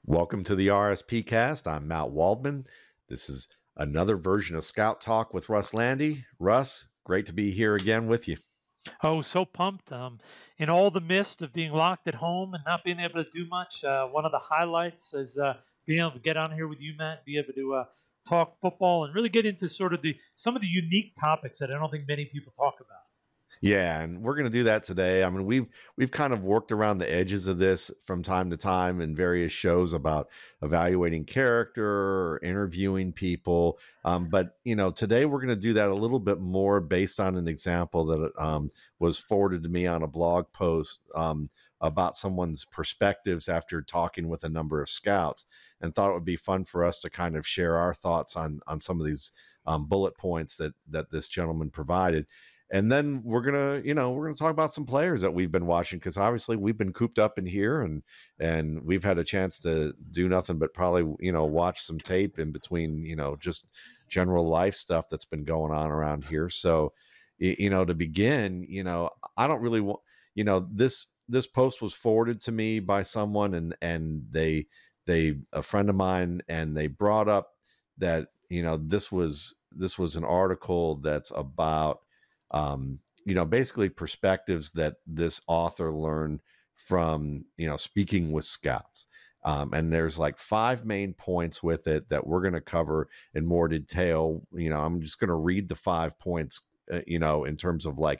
Welcome to the RSP cast. I'm Matt Waldman. This is another version of Scout Talk with Russ Landy. Russ, great to be here again with you. Oh, so pumped. In all the mist of being locked at home and not being able to do much, one of the highlights is being able to get on here with you, Matt, be able to talk football and really get into sort of some of the unique topics that I don't think many people talk about. Yeah, and we're going to do that today. I mean, we've kind of worked around the edges of this from time to time in various shows about evaluating character or interviewing people. But today we're going to do that a little bit more based on an example that was forwarded to me on a blog post about someone's perspectives after talking with a number of scouts, and thought it would be fun for us to kind of share our thoughts on some of these bullet points that this gentleman provided. And then we're gonna talk about some players that we've been watching, because obviously we've been cooped up in here and we've had a chance to do nothing but probably watch some tape in between, just general life stuff that's been going on around here. So to begin, I don't really want, this post was forwarded to me by someone, and they a friend of mine, and they brought up that this was an article that's about basically perspectives that this author learned from, speaking with scouts. And there's like 5 main points with it that we're going to cover in more detail. I'm just going to read the 5 points, in terms of like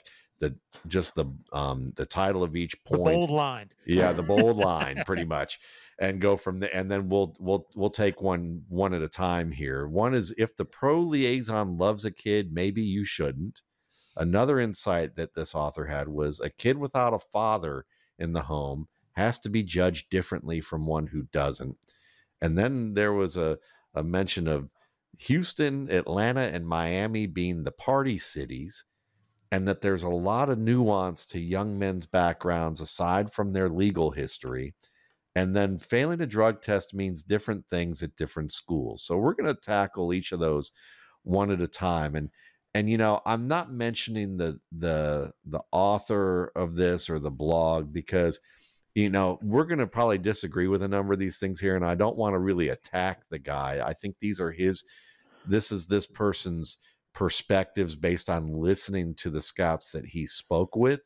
the title of each The point. bold line. Yeah, the bold line, pretty much, and go from there. And then we'll take one at a time here. One is, if the pro liaison loves a kid, maybe you shouldn't. Another insight that this author had was, a kid without a father in the home has to be judged differently from one who doesn't. And then there was a mention of Houston, Atlanta, and Miami being the party cities, and that there's a lot of nuance to young men's backgrounds aside from their legal history. And then failing a drug test means different things at different schools. So we're going to tackle each of those one at a time. And I'm not mentioning the author of this or the blog, because we're going to probably disagree with a number of these things here, and I don't want to really attack the guy. I think this is this person's perspectives based on listening to the scouts that he spoke with.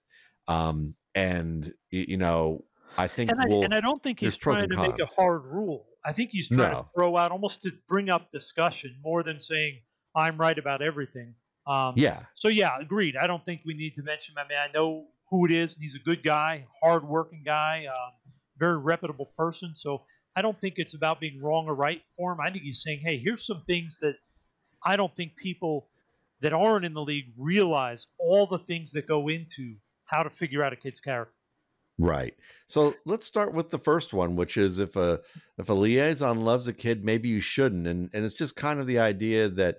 And I think And I don't think there's he's pros trying and to make a cons. hard rule. I think he's trying to No. throw out, almost to bring up discussion more than saying I'm right about everything. Yeah. So yeah, agreed. I don't think we need to mention him. I mean, I know who it is. He's a good guy, hardworking guy, very reputable person. So I don't think it's about being wrong or right for him. I think he's saying, hey, here's some things that I don't think people that aren't in the league realize, all the things that go into how to figure out a kid's character. Right. So let's start with the first one, which is, if a liaison loves a kid, maybe you shouldn't. And it's just kind of the idea that,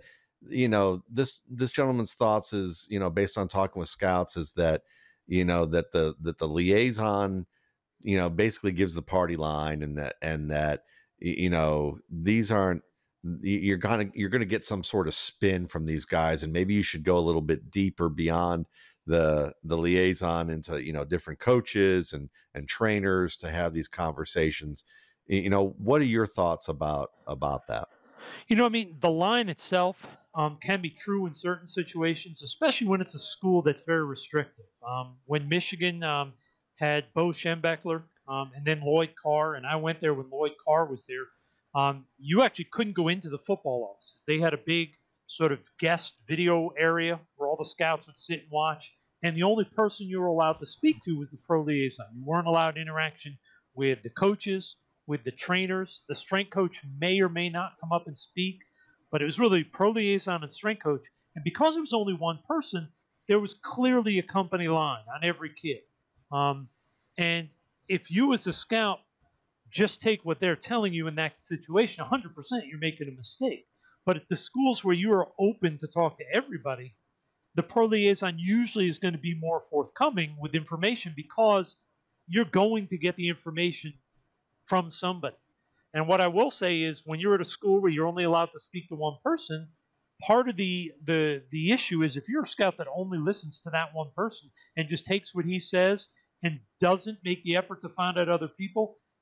this gentleman's thoughts is, based on talking with scouts, is that, that the liaison, basically gives the party line, and that these aren't, you're gonna get some sort of spin from these guys, and maybe you should go a little bit deeper beyond the liaison into different coaches and trainers to have these conversations. What are your thoughts about that? I mean, the line itself can be true in certain situations, especially when it's a school that's very restrictive. When Michigan had Bo Schembechler and then Lloyd Carr, and I went there when Lloyd Carr was there, you actually couldn't go into the football offices. They had a big sort of guest video area where all the scouts would sit and watch, and the only person you were allowed to speak to was the pro liaison. You weren't allowed interaction with the coaches, with the trainers. The strength coach may or may not come up and speak, but it was really pro liaison and strength coach. And because it was only one person, there was clearly a company line on every kid. Um, and if you, as a scout, just take what they're telling you in that situation, 100%, you're making a mistake. But at the schools where you are open to talk to everybody, the pro liaison usually is going to be more forthcoming with information, because you're going to get the information from somebody. And what I will say is, when you're at a school where you're only allowed to speak to one person, part of the issue is, if you're a scout that only listens to that one person and just takes what he says and doesn't make the effort to find out other people,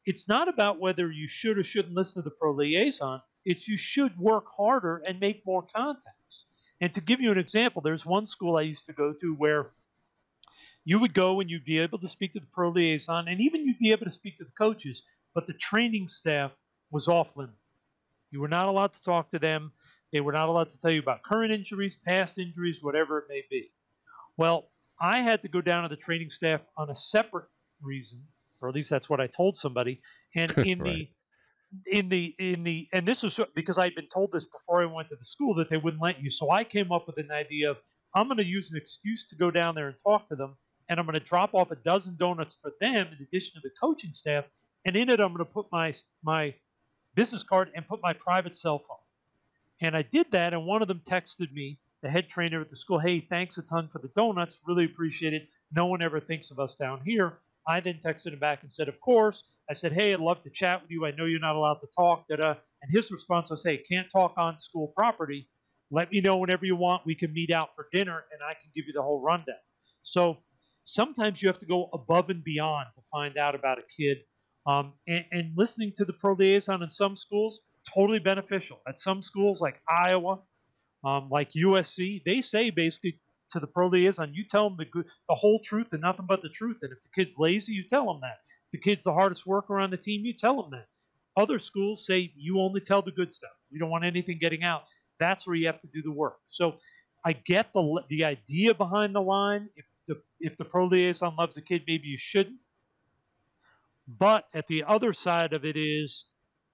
it's not about whether you should or shouldn't listen to the pro liaison. It's you should work harder and make more contacts. And to give you an example, there's one school I used to go to where you would go and you'd be able to speak to the pro liaison, and even you'd be able to speak to the coaches, but the training staff was off limits. You were not allowed to talk to them. They were not allowed to tell you about current injuries, past injuries, whatever it may be. Well, I had to go down to the training staff on a separate reason, or at least that's what I told somebody. And Right. and this was because I'd been told this before I went to the school that they wouldn't let you. So I came up with an idea of I'm going to use an excuse to go down there and talk to them, and I'm going to drop off a dozen donuts for them in addition to the coaching staff. And in it, I'm going to put my business card and put my private cell phone. And I did that, and one of them texted me, the head trainer at the school, hey, thanks a ton for the donuts. Really appreciate it. No one ever thinks of us down here. I then texted him back and said, of course. I said, hey, I'd love to chat with you. I know you're not allowed to talk. Da-da. And his response was, hey, can't talk on school property. Let me know whenever you want. We can meet out for dinner, and I can give you the whole rundown. So sometimes you have to go above and beyond to find out about a kid. And listening to the pro liaison in some schools, totally beneficial. At some schools like Iowa, like USC, they say basically to the pro liaison, you tell them the whole truth and nothing but the truth. And if the kid's lazy, you tell them that. If the kid's the hardest worker on the team, you tell them that. Other schools say you only tell the good stuff. We don't want anything getting out. That's where you have to do the work. So I get the idea behind the line. If the pro liaison loves the kid, maybe you shouldn't. But at the other side of it is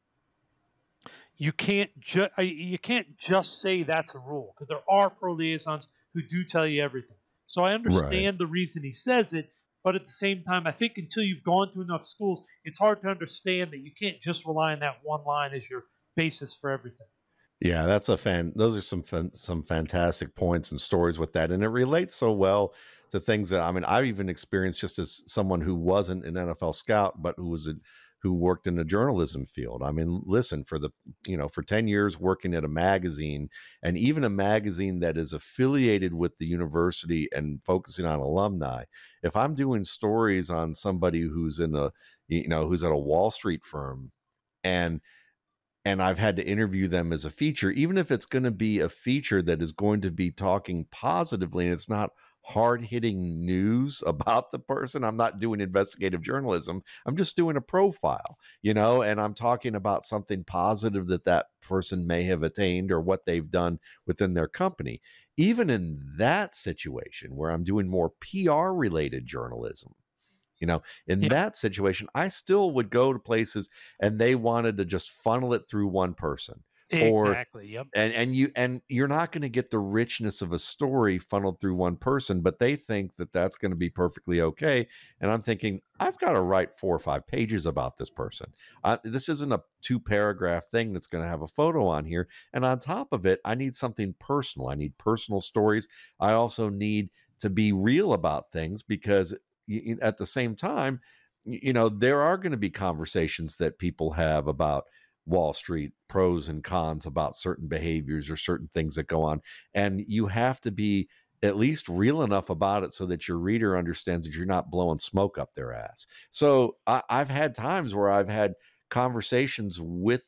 you can't just say that's a rule because there are pro liaisons who do tell you everything. So I Right. understand the reason he says it, but at the same time, I think until you've gone to enough schools, it's hard to understand that you can't just rely on that one line as your basis for everything. Yeah, that's a fan. Those are some fantastic points and stories with that, and it relates so well to things that, I mean, I've even experienced just as someone who wasn't an NFL scout, but who worked in the journalism field. I mean, listen, for 10 years working at a magazine, and even a magazine that is affiliated with the university and focusing on alumni. If I'm doing stories on somebody who's who's at a Wall Street firm, and I've had to interview them as a feature, even if it's going to be a feature that is going to be talking positively and it's not hard hitting news about the person. I'm not doing investigative journalism. I'm just doing a profile, and I'm talking about something positive that person may have attained or what they've done within their company. Even in that situation where I'm doing more PR related journalism, in Yeah, that situation, I still would go to places and they wanted to just funnel it through one person, or exactly. Yep. and you're not going to get the richness of a story funneled through one person, but they think that that's going to be perfectly okay. And I'm thinking, I've got to write 4 or 5 pages about this person. This isn't a 2 paragraph thing that's going to have a photo on here. And on top of it, I need something personal. I need personal stories. I also need to be real about things because at the same time, there are going to be conversations that people have about Wall Street, pros and cons about certain behaviors or certain things that go on. And you have to be at least real enough about it so that your reader understands that you're not blowing smoke up their ass. So I've had times where I've had conversations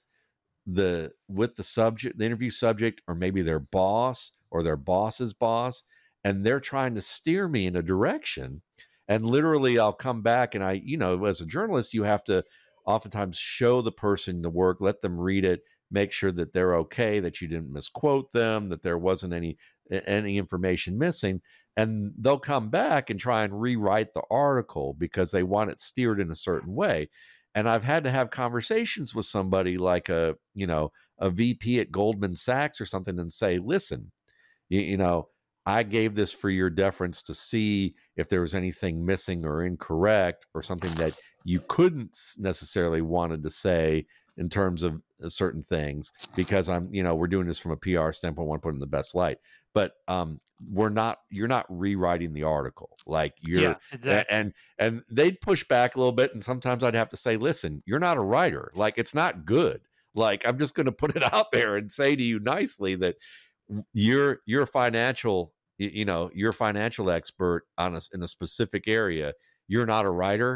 with the subject, the interview subject, or maybe their boss or their boss's boss, and they're trying to steer me in a direction. And literally, I'll come back and as a journalist, you have to oftentimes show the person the work, let them read it, make sure that they're okay, that you didn't misquote them, that there wasn't any information missing. And they'll come back and try and rewrite the article because they want it steered in a certain way. And I've had to have conversations with somebody like a VP at Goldman Sachs or something and say, listen, you know, I gave this for your deference to see if there was anything missing or incorrect or something that you couldn't necessarily wanted to say in terms of certain things, because we're doing this from a PR standpoint, want to put it in the best light. But you're not rewriting the article. Like Yeah, you're, exactly. and they'd push back a little bit. And sometimes I'd have to say, listen, you're not a writer. Like, it's not good. Like, I'm just going to put it out there and say to you nicely that you're financial, you're a financial expert in a specific area. You're not a writer,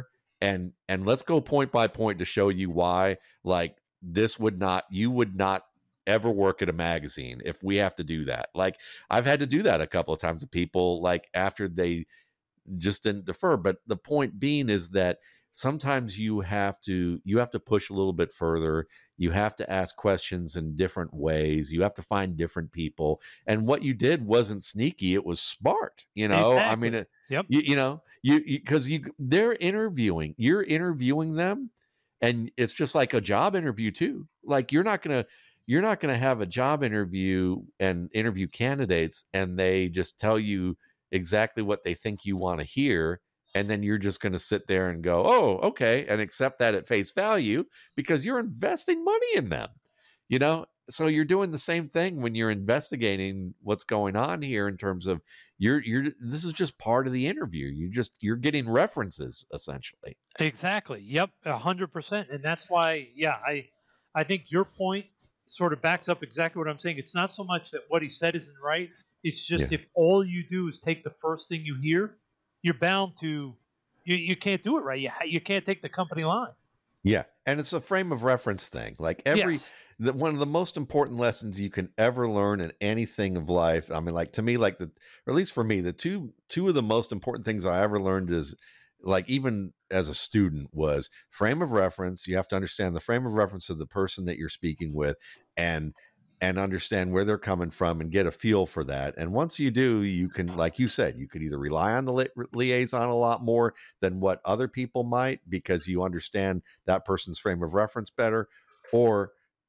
and let's go point by point to show you why, like, you would not ever work at a magazine if we have to do that. Like, I've had to do that a couple of times with people, like, after they just didn't defer. But the point being is that sometimes you have to push a little bit further. You have to ask questions in different ways. You have to find different people. And what you did wasn't sneaky, it was smart. I mean, Exactly. Yep. because you're interviewing them, and it's just like a job interview too. Like, you're not gonna have a job interview and interview candidates and they just tell you exactly what they think you want to hear, and then you're just going to sit there and go, oh, okay, and accept that at face value because you're investing money in them. So you're doing the same thing when you're investigating what's going on here, in terms of you're this is just part of the interview. You're getting references, essentially. Exactly. Yep. 100%. And that's why, yeah, I think your point sort of backs up exactly what I'm saying. It's not so much that what he said isn't right. It's Yeah. just if all you do is take the first thing you hear, you're bound to you can't do it right. You can't take the company line. Yeah, and it's a frame of reference thing. Like, Yes. one of the most important lessons you can ever learn in anything of life. I mean, like, to me, like, or at least for me, the two of the most important things I ever learned is, like, even as a student, was frame of reference. You have to understand the frame of reference of the person that you're speaking with, and understand where they're coming from and get a feel for that. And once you do, you can, like you said, you could either rely on the liaison a lot more than what other people might, because you understand that person's frame of reference better, or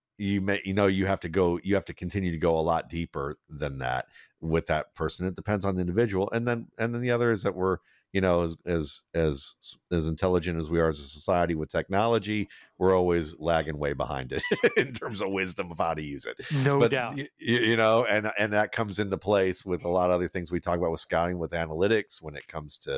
you have to continue to go a lot deeper than that with that person. It depends on the individual. And then the other is that we're, as intelligent as we are as a society with technology, we're always lagging way behind it in terms of wisdom of how to use it. No But doubt. and that comes into place with a lot of other things we talk about with scouting, with analytics, when it comes to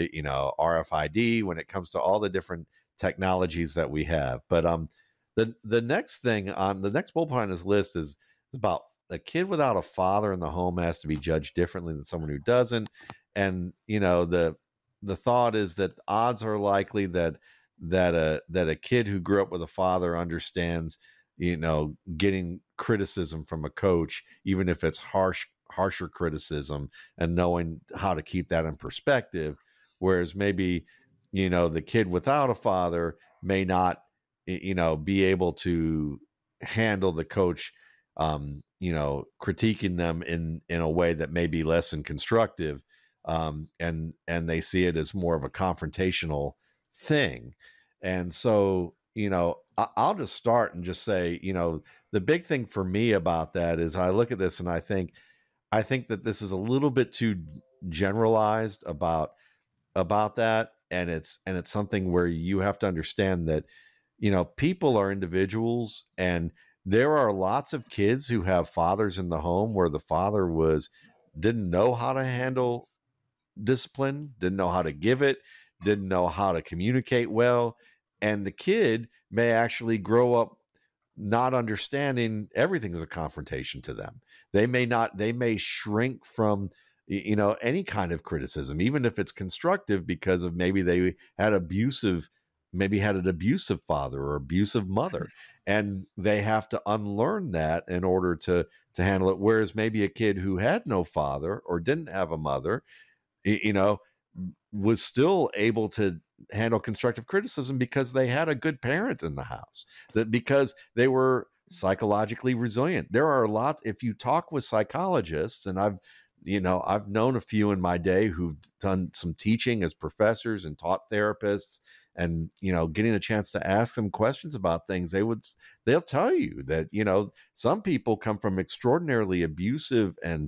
RFID, when it comes to all the different technologies that we have. But the next thing on the next bullet point on this list is about a kid without a father in the home has to be judged differently than someone who doesn't. And the thought is that odds are likely that a kid who grew up with a father understands, getting criticism from a coach, even if it's harsher criticism, and knowing how to keep that in perspective. Whereas maybe, the kid without a father may not, be able to handle the coach, critiquing them in a way that may be less than constructive, and they see it as more of a confrontational thing. And so, I'll just start and just say, the big thing for me about that is, I look at this and I think that this is a little bit too generalized about that. And it's something where you have to understand that, people are individuals, and there are lots of kids who have fathers in the home where the father didn't know how to handle discipline, didn't know how to give it, didn't know how to communicate well. And the kid may actually grow up not understanding everything as a confrontation to them. They may shrink from any kind of criticism, even if it's constructive, because of maybe they had an abusive father or abusive mother, and they have to unlearn that in order to handle it. Whereas maybe a kid who had no father or didn't have a mother, you know, was still able to handle constructive criticism because they had a good parent in the house, that because they were psychologically resilient. There are a lot, if you talk with psychologists, and I've known a few in my day who've done some teaching as professors and taught therapists, and getting a chance to ask them questions about things, they'll tell you that some people come from extraordinarily abusive and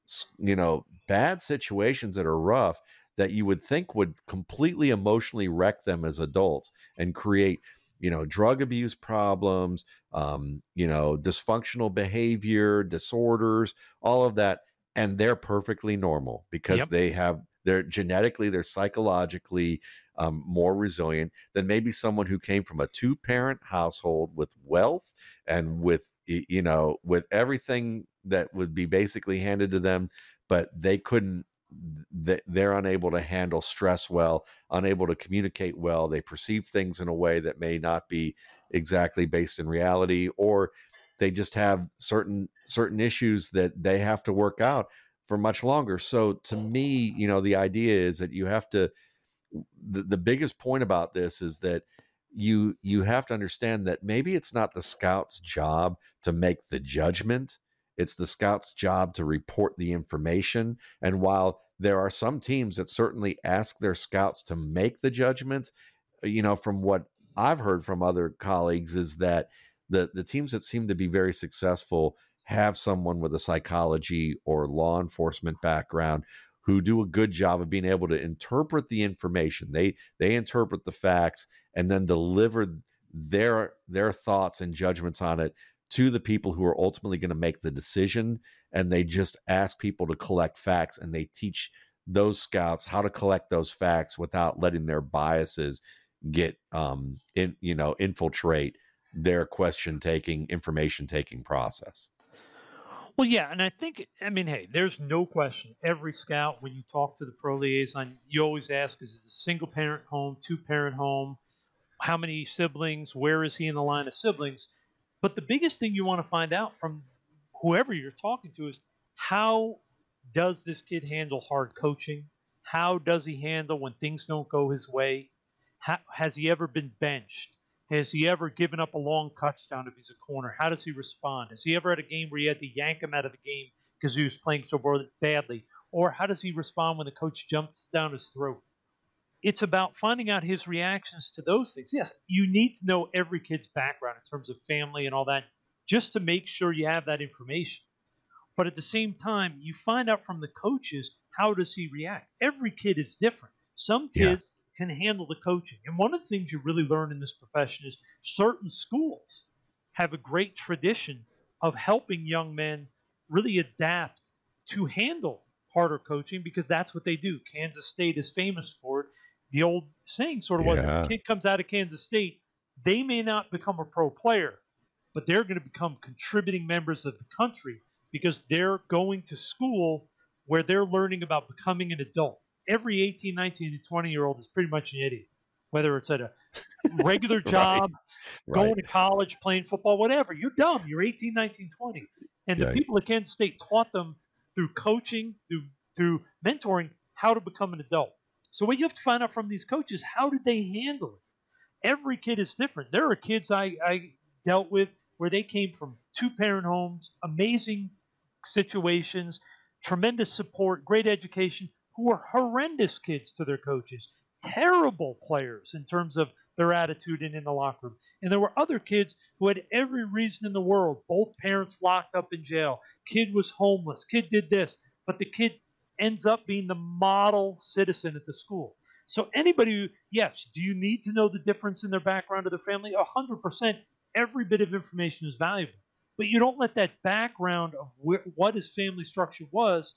bad situations that are rough, that you would think would completely emotionally wreck them as adults and create drug abuse problems, dysfunctional behavior disorders, all of that. And they're perfectly normal because Yep. they're psychologically more resilient than maybe someone who came from a two-parent household with wealth and with everything that would be basically handed to them, but they couldn't they're unable to handle stress well, unable to communicate well. They perceive things in a way that may not be exactly based in reality, or they just have certain issues that they have to work out for much longer. So to me, the idea is that you have to, the biggest point about this is that you have to understand that maybe it's not the scout's job to make the judgment. It's the scout's job to report the information. And while there are some teams that certainly ask their scouts to make the judgments, from what I've heard from other colleagues is that the teams that seem to be very successful have someone with a psychology or law enforcement background who do a good job of being able to interpret the information. They interpret the facts and then deliver their thoughts and judgments on it to the people who are ultimately going to make the decision. And they just ask people to collect facts, and they teach those scouts how to collect those facts without letting their biases get infiltrate their question taking, information taking process. Well, yeah, and I mean, hey, there's no question. Every scout, when you talk to the pro liaison, you always ask, is it a single parent home, two parent home? How many siblings? Where is he in the line of siblings? But the biggest thing you want to find out from whoever you're talking to is, how does this kid handle hard coaching? How does he handle when things don't go his way? Has he ever been benched? Has he ever given up a long touchdown if he's a corner? How does he respond? Has he ever had a game where you had to yank him out of the game because he was playing so badly? Or how does he respond when the coach jumps down his throat? It's about finding out his reactions to those things. Yes, you need to know every kid's background in terms of family and all that, just to make sure you have that information. But at the same time, you find out from the coaches, how does he react? Every kid is different. Some Yeah. kids can handle the coaching. And one of the things you really learn in this profession is certain schools have a great tradition of helping young men really adapt to handle harder coaching, because that's what they do. Kansas State is famous for it. The old saying sort of was, if a Yeah. kid comes out of Kansas State, they may not become a pro player, but they're going to become contributing members of the country, because they're going to school where they're learning about becoming an adult. Every 18, 19, and 20-year-old is pretty much an idiot, whether it's at a regular Right. job, going Right. to college, playing football, whatever. You're dumb. You're 18, 19, 20. And the Yeah. people at Kansas State taught them through coaching, through mentoring, how to become an adult. So what you have to find out from these coaches, how did they handle it? Every kid is different. There are kids I dealt with where they came from two parent homes, amazing situations, tremendous support, great education, who were horrendous kids to their coaches, terrible players in terms of their attitude and in the locker room. And there were other kids who had every reason in the world, both parents locked up in jail, kid was homeless, kid did this, but the kid ends up being the model citizen at the school. So anybody, yes, do you need to know the difference in their background or their family? 100%. Every bit of information is valuable, but you don't let that background of what his family structure was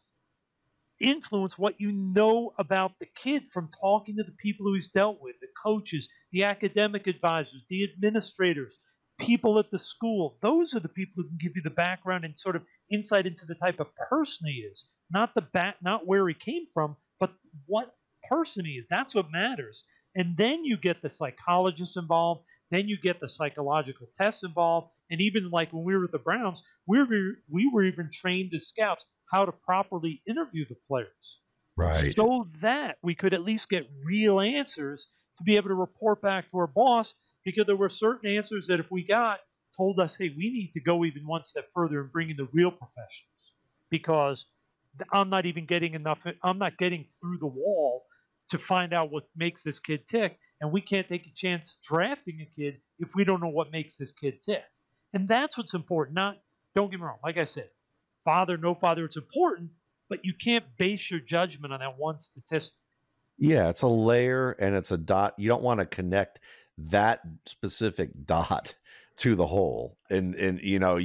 influence what you know about the kid from talking to the people who he's dealt with, the coaches, the academic advisors, the administrators, people at the school. Those are the people who can give you the background and sort of insight into the type of person he is, not where he came from, but what person he is. That's what matters. And then you get the psychologists involved, then you get the psychological tests involved, and even like when we were at the Browns, we were even trained as scouts how to properly interview the players, Right. so that we could at least get real answers to be able to report back to our boss, because there were certain answers that if we got, told us, hey, we need to go even one step further and bring in the real professionals, because I'm not even getting enough, I'm not getting through the wall to find out what makes this kid tick, and we can't take a chance drafting a kid if we don't know what makes this kid tick. And that's what's important. Not, don't get me wrong, like I said, father, no father, it's important, but you can't base your judgment on that one statistic. Yeah, it's a layer and it's a dot. You don't want to connect that specific dot to the whole. And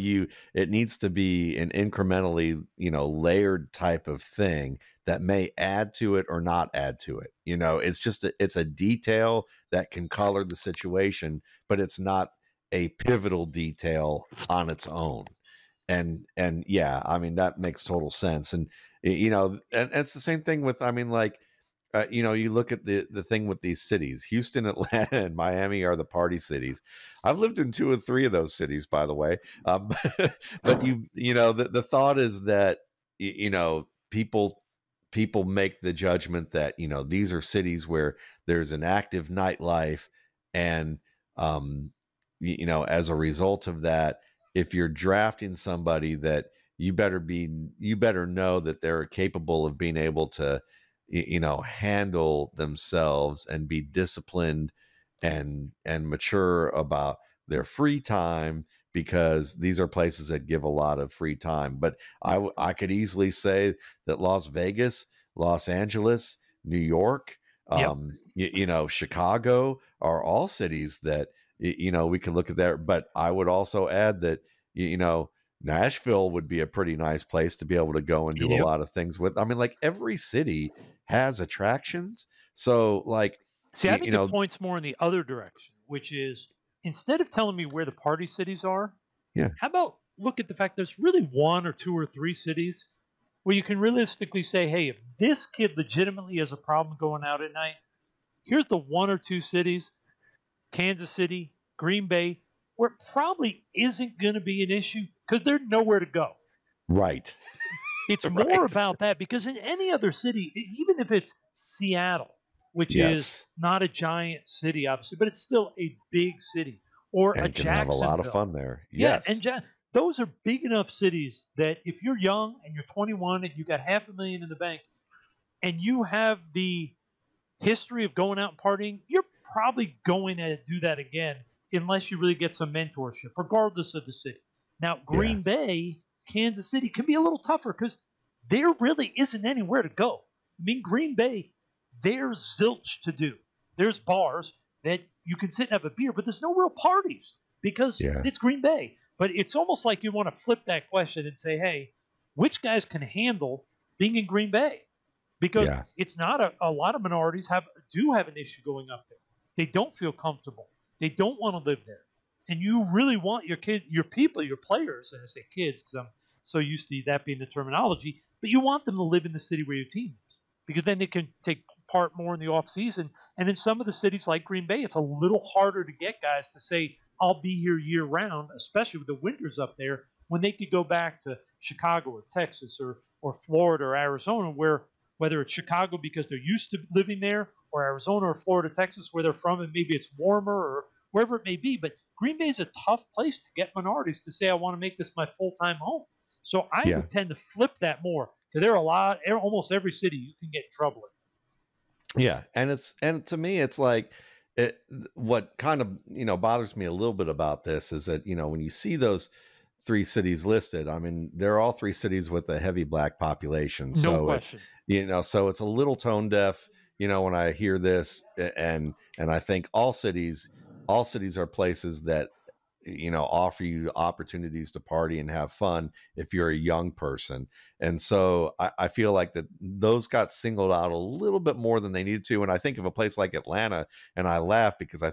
it needs to be an incrementally, layered type of thing that may add to it or not add to it. It's just it's a detail that can color the situation, but it's not a pivotal detail on its own. And yeah, I mean that makes total sense. And it's the same thing with, I mean, like, you look at the thing with these cities. Houston, Atlanta, and Miami are the party cities. I've lived in two or three of those cities, by the way. But the thought is that people make the judgment that these are cities where there's an active nightlife, and um, as a result of that, if you're drafting somebody, that you better know that they're capable of being able to handle themselves and be disciplined and mature about their free time, because these are places that give a lot of free time. But I could easily say that Las Vegas, Los Angeles, New York, Yep. Chicago are all cities that we could look at there. But I would also add that Nashville would be a pretty nice place to be able to go and do a Yep. lot of things with. I mean, like, every city has attractions. So, like, See, I think it points more in the other direction, which is instead of telling me where the party cities are, yeah, how about look at the fact there's really one or two or three cities where you can realistically say, hey, if this kid legitimately has a problem going out at night, here's the one or two cities, Kansas City, Green Bay, where it probably isn't going to be an issue because they're nowhere to go. right. It's more Right. about that because in any other city, even if it's Seattle, which is Yes. not a giant city, obviously, but it's still a big city, or a And can have a lot of Jacksonville. fun there. Yeah, Yes. those are big enough cities that if you're young and you're 21 and you got half a million in the bank and you have the history of going out and partying, you're probably going to do that again unless you really get some mentorship, regardless of the city. Now, Yeah. Green Bay, Kansas City can be a little tougher because there really isn't anywhere to go. I mean, Green Bay, there's zilch to do. There's bars that you can sit and have a beer, but there's no real parties because Yeah. it's Green Bay. But it's almost like you want to flip that question and say, hey, which guys can handle being in Green Bay? Because Yeah. it's not a lot of minorities do have an issue going up there. They don't feel comfortable. They don't want to live there. And you really want your people, your players, and I say kids because I'm so used to that being the terminology, but you want them to live in the city where your team is because then they can take part more in the off season. And in some of the cities like Green Bay, it's a little harder to get guys to say, I'll be here year round, especially with the winters up there, when they could go back to Chicago or Texas or Florida or Arizona, whether it's Chicago because they're used to living there, or Arizona or Florida, Texas, where they're from, and maybe it's warmer or wherever it may be. But Green Bay is a tough place to get minorities to say, I want to make this my full time home. So I Yeah. would tend to flip that more because there are almost every city you can get in trouble in. Yeah. And to me, it's like, what kind of, bothers me a little bit about this is that, when you see those three cities listed, I mean, they're all three cities with a heavy Black population. No So it's, question. so it's a little tone deaf, when I hear this, and I think all cities are places that, offer you opportunities to party and have fun if you're a young person. And so I feel like that those got singled out a little bit more than they needed to. And I think of a place like Atlanta, and I laugh because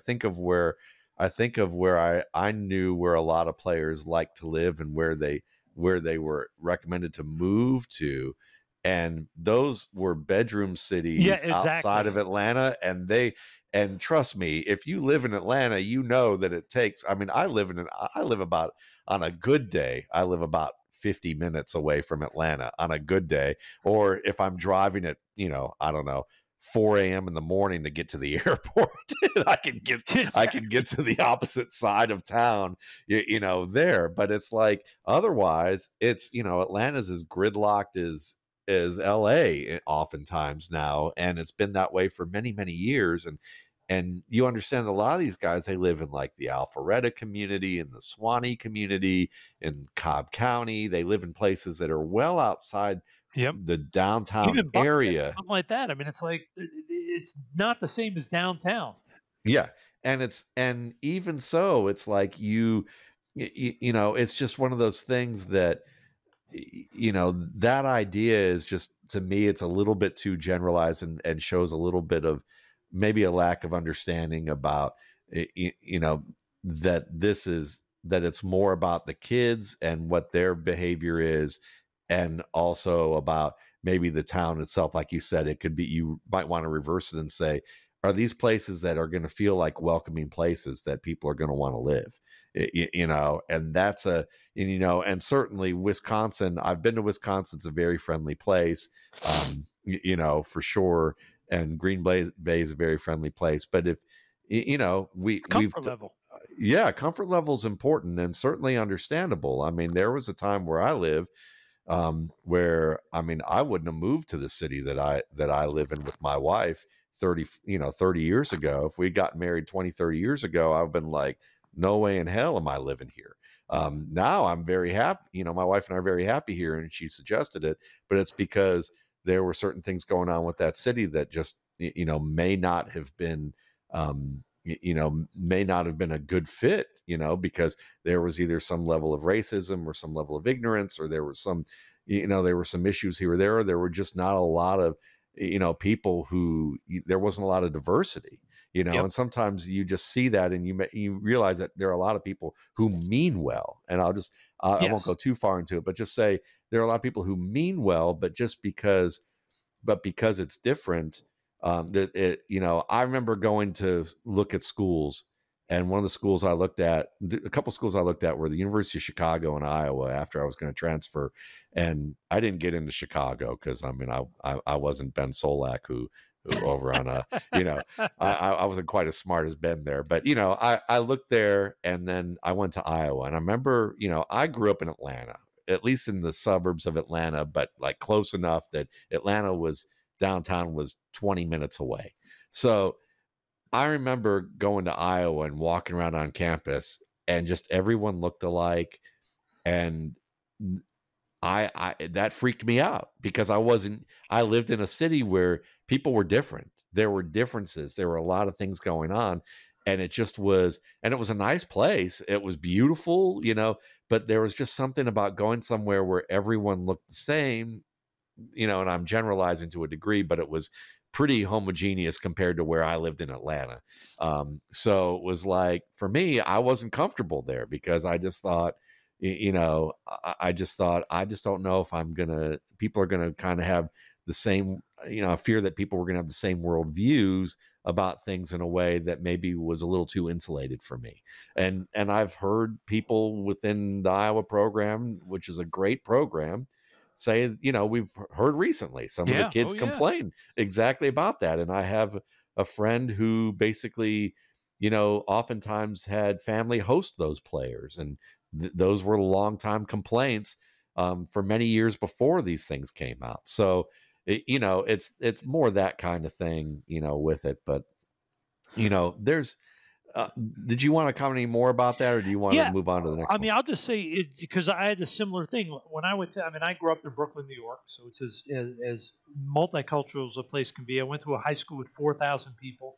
I knew where a lot of players like to live and where they were recommended to move to. And those were bedroom Yeah, cities outside exactly. of Atlanta. And trust me, if you live in Atlanta, you know that it takes, I mean, I live about, on a good day, I live about 50 minutes away from Atlanta on a good day. Or if I'm driving at, I don't know, 4 a.m. in the morning to get to the airport, I can Exactly. get to the opposite side of town, there. But it's like, otherwise, it's, Atlanta's as gridlocked as LA oftentimes now, and it's been that way for many, many years. And you understand a lot of these guys, they live in like the Alpharetta community, in the Swanee community, in Cobb County. They live in places that are well outside Yep. the downtown Even Buckhead, area. something like that. I mean, it's like it's not the same as downtown. Yeah. And even so, it's like it's just one of those things that, that idea is just, to me, it's a little bit too generalized, and shows a little bit of maybe a lack of understanding about, that that it's more about the kids and what their behavior is, and also about maybe the town itself, like you said, it could be, you might want to reverse it and say, are these places that are going to feel like welcoming places that people are going to want to live? And that's and certainly Wisconsin, I've been to Wisconsin. It's a very friendly place, for sure. And Bay is a very friendly place. But if, Comfort level. yeah, comfort level is important and certainly understandable. I mean, there was a time where I live, where, I mean, I wouldn't have moved to the city that I live in with my wife 30 years ago. If we got married 20, 30 years ago, I've been like, no way in hell am I living here. Now I'm very happy. My wife and I are very happy here, and she suggested it, but it's because there were certain things going on with that city that just, may not have been, may not have been a good fit, because there was either some level of racism or some level of ignorance, or there was some, there were some issues here or there. Or there were just not a lot of, people who, there wasn't a lot of diversity, Yep. and sometimes you just see that, and you realize that there are a lot of people who mean well. And I won't go too far into it, but just say there are a lot of people who mean well, but because it's different, I remember going to look at schools, and one of the schools I looked at, a couple schools I looked at, were the University of Chicago and Iowa, after I was going to transfer. And I didn't get into Chicago because, I mean, I wasn't Ben Solak, who over on I wasn't quite as smart as Ben there. But I looked there, and then I went to Iowa. And I remember, I grew up in Atlanta, at least in the suburbs of Atlanta, but like close enough that Atlanta was, downtown was 20 minutes away. So I remember going to Iowa and walking around on campus, and just everyone looked alike. And I that freaked me out, because I lived in a city where people were different. There were differences. There were a lot of things going on. And it just was, and it was a nice place. It was beautiful, but there was just something about going somewhere where everyone looked the same, and I'm generalizing to a degree, but it was pretty homogeneous compared to where I lived in Atlanta. So it was like, for me, I wasn't comfortable there, because I just thought, I just thought, I just don't know if people are going to kind of have the same, I fear that people were going to have the same world views about things in a way that maybe was a little too insulated for me. And I've heard people within the Iowa program, which is a great program, say, we've heard recently some of the Yeah. kids Oh, yeah. complain exactly about that. And I have a friend who basically, oftentimes had family host those players, and those were long-time complaints, for many years before these things came out. So it's more that kind of thing, with it. But there's did you want to comment any more about that, or do you want to Yeah. move on to the next I one? mean, I'll just say it because I had a similar thing when I went to. I mean, I grew up in Brooklyn, New York, so it's as multicultural as a place can be. I went to a high school with 4,000 people,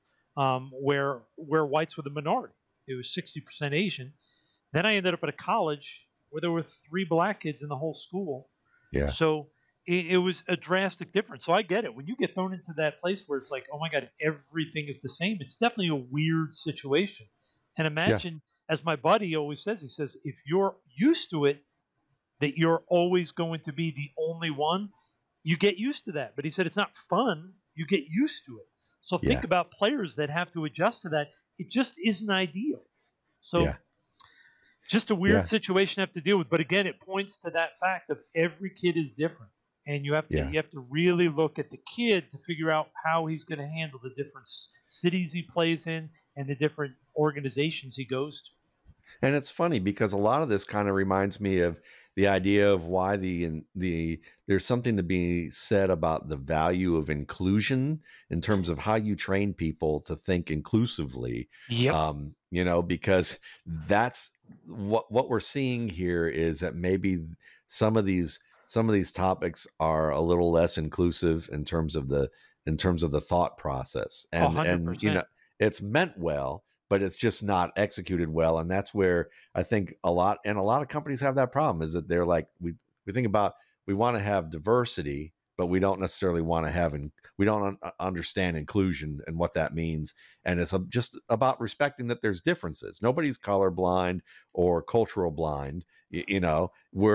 where whites were the minority. It was 60% Asian. Then I ended up at a college where there were 3 black kids in the whole school. Yeah. So it was a drastic difference. So I get it. When you get thrown into that place where it's like, oh my God, everything is the same, it's definitely a weird situation. And imagine, as my buddy always says, he says, if you're used to it, that you're always going to be the only one, you get used to that. But he said it's not fun. You get used to it. So think Yeah. about players that have to adjust to that. It just isn't ideal. So Yeah. just a Yeah. weird situation to have to deal with. But again, it points to that fact of every kid is different, and you have to really look at the kid to figure out how he's going to handle the different cities he plays in and the different organizations he goes to. And it's funny because a lot of this kind of reminds me of the idea of why there's something to be said about the value of inclusion in terms of how you train people to think inclusively. Yep. Because that's what we're seeing here, is that maybe some of these topics are a little less inclusive in terms of the thought process, and 100%. it's meant well, but it's just not executed well. And that's where I think a lot of companies have that problem, is that they're like, we think about, we want to have diversity, but we don't necessarily want to have, we don't understand inclusion and what that means. And it's just about respecting that there's differences. Nobody's colorblind or cultural blind. We're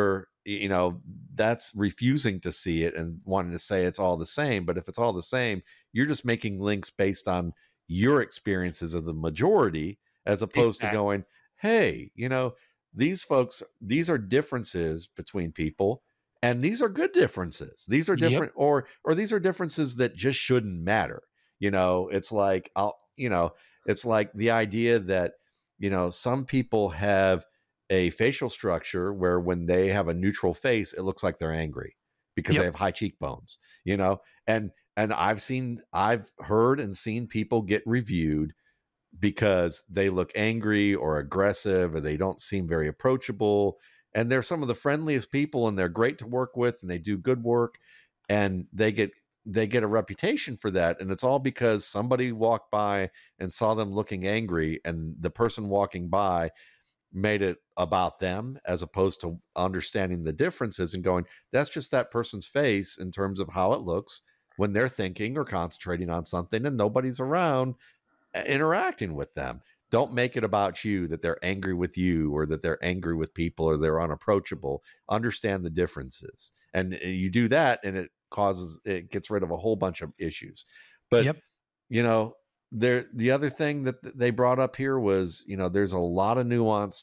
you know, that's refusing to see it and wanting to say it's all the same. But if it's all the same, you're just making links based on your experiences of the majority, as opposed to Exactly. going, hey, you know, these folks, these are differences between people, and these are good differences. These are Yep. different, or these are differences that just shouldn't matter. You know, it's like it's like the idea that, you know, some people have a facial structure where when they have a neutral face, it looks like they're angry because they Yep. have high cheekbones, you know, and I've heard and seen people get reviewed because they look angry or aggressive or they don't seem very approachable. And they're some of the friendliest people and they're great to work with and they do good work, and they get a reputation for that. And it's all because somebody walked by and saw them looking angry, and the person walking by made it about them as opposed to understanding the differences and going, that's just that person's face in terms of how it looks when they're thinking or concentrating on something and nobody's around interacting with them. Don't make it about you that they're angry with you or that they're angry with people or they're unapproachable. Understand the differences. And you do that and it gets rid of a whole bunch of issues. But, Yep. you know, the other thing that they brought up here was, you know, there's a lot of nuance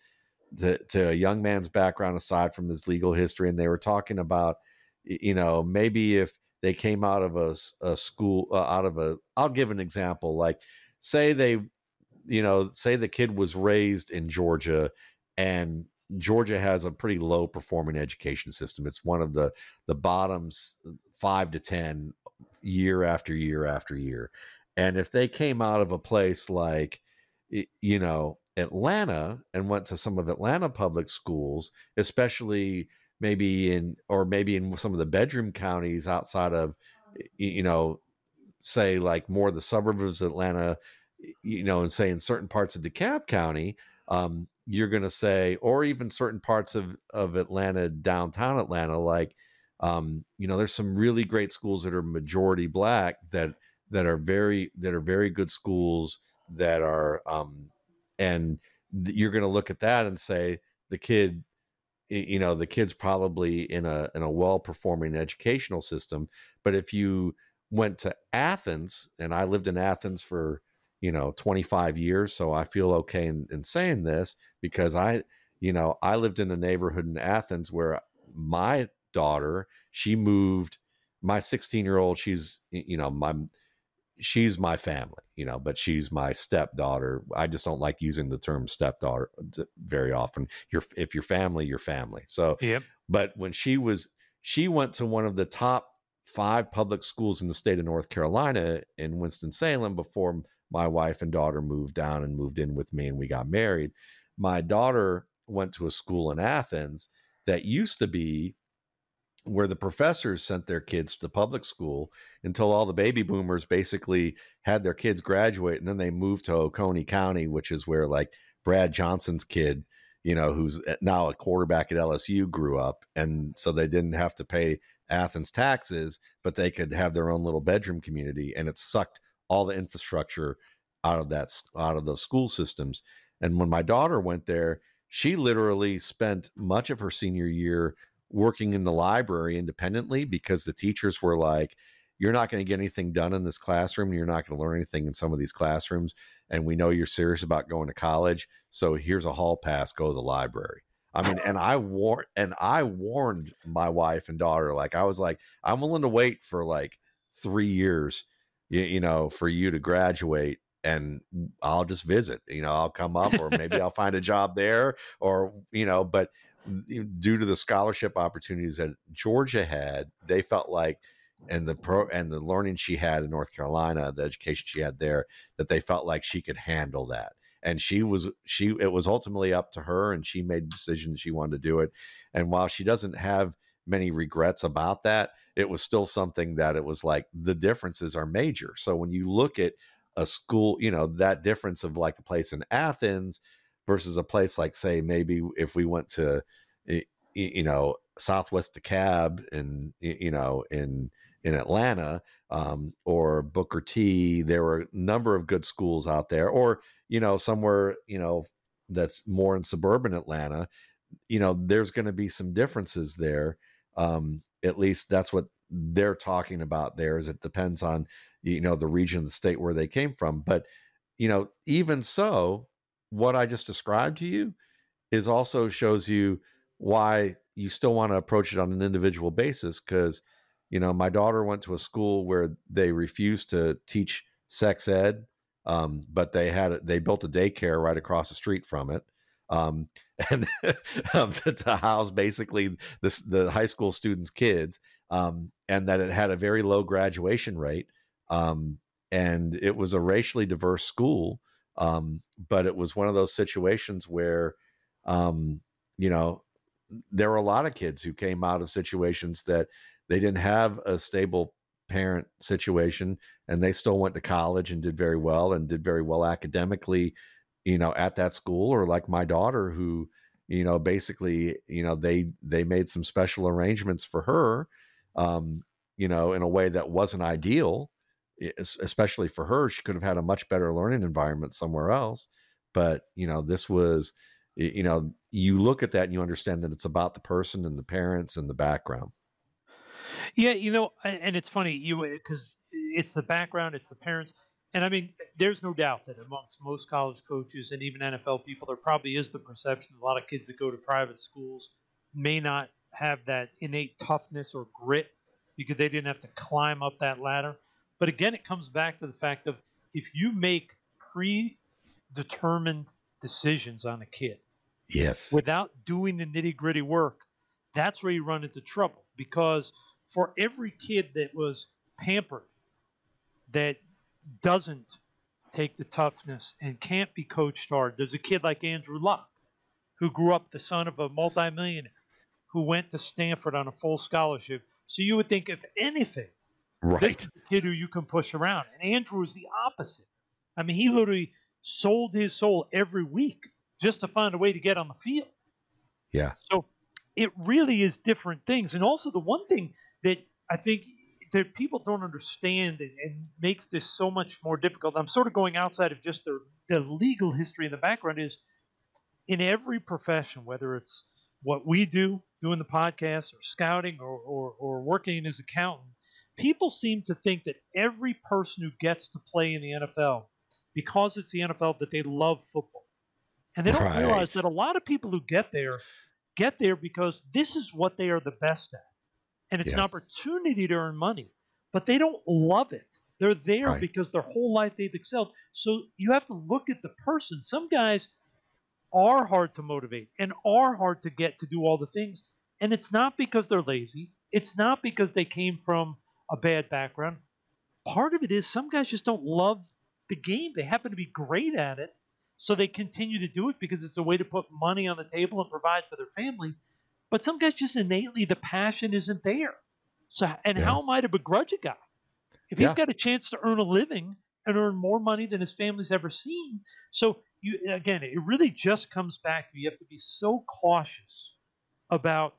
to a young man's background aside from his legal history. And they were talking about, you know, maybe if they came out of a school, out of a, I'll give an example. Like, say they, you know, say the kid was raised in Georgia, and Georgia has a pretty low performing education system. It's one of the bottoms 5 to 10 year after year after year. And if they came out of a place like, you know, Atlanta and went to some of Atlanta public schools, especially maybe in some of the bedroom counties outside of, you know, say like more of the suburbs of Atlanta, you know, and say in certain parts of DeKalb County, you're going to say, or even certain parts of Atlanta, downtown Atlanta, like, you know, there's some really great schools that are majority black that are very good schools that are, and you're going to look at that and say the kid, you know, the kid's probably in a well performing educational system. But if you went to Athens, and I lived in Athens for, you know, 25 years, so I feel okay in saying this because you know, I lived in a neighborhood in Athens where my daughter, she moved, my 16-year-old, you know, she's my family, you know, but she's my stepdaughter. I just don't like using the term stepdaughter very often. If you're family, you're family. So, Yep. but when she went to one of the top 5 public schools in the state of North Carolina in Winston-Salem before my wife and daughter moved down and moved in with me and we got married. My daughter went to a school in Athens that used to be where the professors sent their kids to public school until all the baby boomers basically had their kids graduate, and then they moved to Oconee County, which is where like Brad Johnson's kid, you know, who's now a quarterback at LSU, grew up. And so they didn't have to pay Athens taxes, but they could have their own little bedroom community, and it sucked all the infrastructure out of those school systems. And when my daughter went there, she literally spent much of her senior year working in the library independently because the teachers were like, you're not going to get anything done in this classroom. You're not going to learn anything in some of these classrooms. And we know you're serious about going to college. So here's a hall pass, go to the library. I mean, and I warned my wife and daughter, like, I was like, I'm willing to wait for like 3 years, you know, for you to graduate, and I'll just visit, you know, I'll come up, or maybe I'll find a job there, or, you know, but due to the scholarship opportunities that Georgia had, they felt like, and the learning she had in North Carolina, the education she had there, that they felt like she could handle that. And it was ultimately up to her, and she made a decision she wanted to do it. And while she doesn't have many regrets about that, it was still something that it was like the differences are major. So when you look at a school, you know, that difference of like a place in Athens versus a place like, say, maybe if we went to, you know, Southwest DeKalb and, you know, in Atlanta, or Booker T, there were a number of good schools out there, or, you know, somewhere, you know, that's more in suburban Atlanta. there's going to be some differences there. At least that's what they're talking about there, is it depends on, the region of the state where they came from. But, even so, what I just described to you is also shows you why you still want to approach it on an individual basis. Because, my daughter went to a school where they refused to teach sex ed, but they built a daycare right across the street from it. Um, and to house basically the high school students' kids, and that it had a very low graduation rate, and it was a racially diverse school, but it was one of those situations where, um, you know, there were a lot of kids who came out of situations that they didn't have a stable parent situation, and they still went to college and did very well, academically, at that school. Or like my daughter, who, basically, they made some special arrangements for her, in a way that wasn't ideal, especially for her. She could have had a much better learning environment somewhere else. But, this was, you look at that and you understand that it's about the person and the parents and the background. Yeah, and it's funny because it's the background, it's the parents, and I mean, there's no doubt that amongst most college coaches and even NFL people, there probably is the perception a lot of kids that go to private schools may not have that innate toughness or grit because they didn't have to climb up that ladder. But again, it comes back to the fact of if you make predetermined decisions on a kid Yes. without doing the nitty gritty work, that's where you run into trouble. Because for every kid that was pampered, that doesn't take the toughness and can't be coached hard, there's a kid like Andrew Luck, who grew up the son of a multimillionaire, who went to Stanford on a full scholarship. So you would think, if anything, this Right. is a kid who you can push around. And Andrew is the opposite. I mean, he literally sold his soul every week just to find a way to get on the field. Yeah. So it really is different things. And also, the one thing that I think that people don't understand and makes this so much more difficult, I'm sort of going outside of just the legal history in the background, is in every profession, whether it's what we do, doing the podcast, or scouting, or working as accountant, people seem to think that every person who gets to play in the NFL, because it's the NFL, that they love football. And they don't realize Right. that a lot of people who get there because this is what they are the best at. And it's an Yeah. opportunity to earn money, but they don't love it. They're there Right. because their whole life they've excelled. So you have to look at the person. Some guys are hard to motivate and are hard to get to do all the things. And it's not because they're lazy, it's not because they came from a bad background. Part of it is some guys just don't love the game. They happen to be great at it. So they continue to do it because it's a way to put money on the table and provide for their family. But some guys just innately the passion isn't there. So and Yeah. how am I to begrudge a guy if he's Yeah. got a chance to earn a living and earn more money than his family's ever seen? So you again, it really just comes back to you have to be so cautious about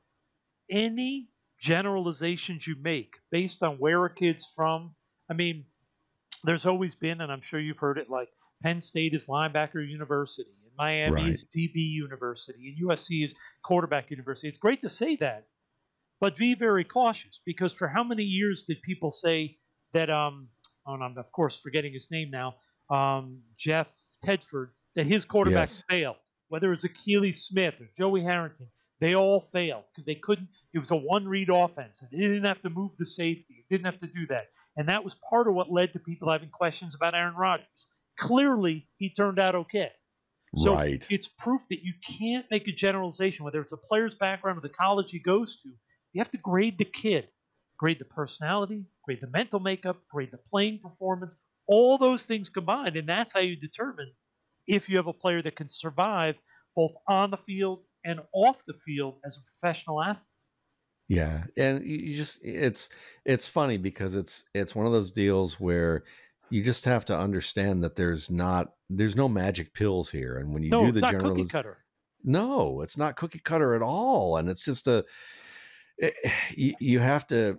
any generalizations you make based on where a kid's from. I mean, there's always been, and I'm sure you've heard it, like Penn State is linebacker university, and Miami Right. is DB university, and USC is quarterback university. It's great to say that, but be very cautious because for how many years did people say that? Oh, and I'm of course forgetting his name now. Jeff Tedford, that his quarterback Yes. failed, whether it was Akili Smith or Joey Harrington. They all failed because they couldn't. It was a one-read offense, and they didn't have to move the safety. They didn't have to do that, and that was part of what led to people having questions about Aaron Rodgers. Clearly, he turned out okay. So Right. it's proof that you can't make a generalization, whether it's a player's background or the college he goes to. You have to grade the kid, grade the personality, grade the mental makeup, grade the playing performance, all those things combined. And that's how you determine if you have a player that can survive both on the field and off the field as a professional athlete. Yeah. And you just it's funny because it's one of those deals where you just have to understand that there's no magic pills here. And when you No, do it's the not cookie generaliz cutter. no, it's not cookie cutter at all. And it's just you have to,